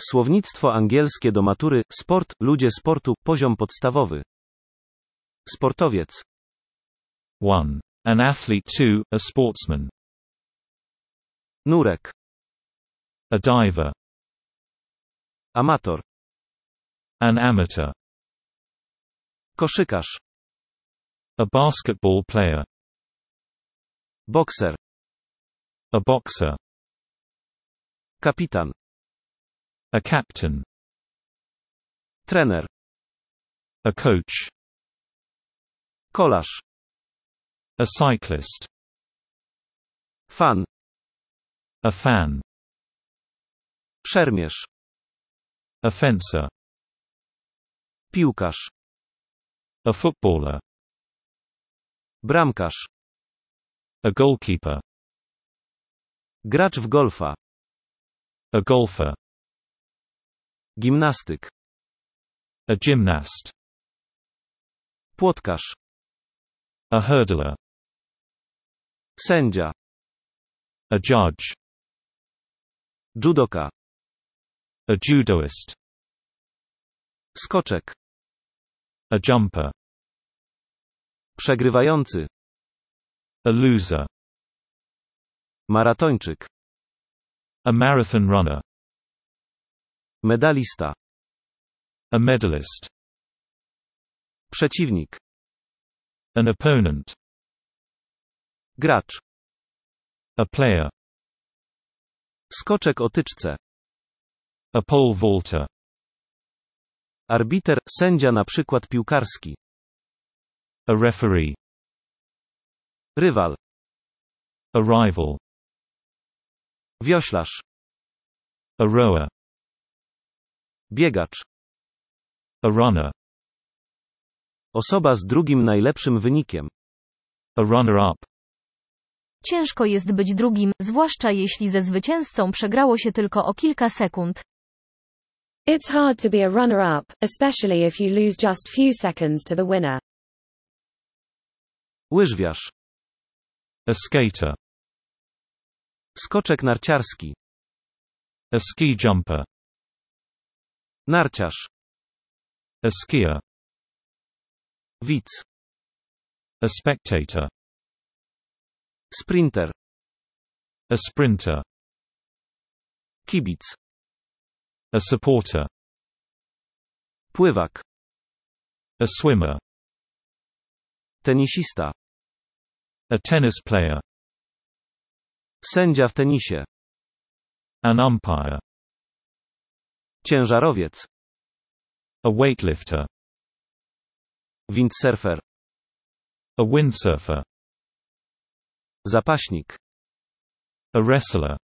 Słownictwo angielskie do matury, sport, ludzie sportu, poziom podstawowy. Sportowiec. 1. An athlete. 2. A sportsman. Nurek. A diver. Amator. An amateur. Koszykarz. A basketball player. Bokser. A boxer. Kapitan. A captain. Trener. A coach. Kolarz. A cyclist. Fan. A fan. Szermierz. A fencer. Piłkarz. A footballer. Bramkarz. A goalkeeper. Gracz w golfa. A golfer. Gimnastyk. A gymnast. Płotkarz. A hurdler. Sędzia. A judge. Judoka. A judoist. Skoczek. A jumper. Przegrywający. A loser. Maratończyk. A marathon runner. Medalista. A medalist. Przeciwnik. An opponent. Gracz. A player. Skoczek o tyczce. A pole vaulter. Arbiter, sędzia na przykład piłkarski. A referee. Rywal. A rival. Wioślarz. A rower. Biegacz. A runner. Osoba z drugim najlepszym wynikiem. A runner-up. Ciężko jest być drugim, zwłaszcza jeśli ze zwycięzcą przegrało się tylko o kilka sekund. It's hard to be a runner-up, especially if you lose just few seconds to the winner. Łyżwiarz. A skater. Skoczek narciarski. A ski jumper. Narciarz. A skier. Widz. A spectator. Sprinter. A sprinter. Kibic. A supporter. Pływak. A swimmer. Tenisista. A tennis player. Sędzia w tenisie. An umpire. Ciężarowiec. A weightlifter. Windsurfer. A windsurfer. Zapaśnik. A wrestler.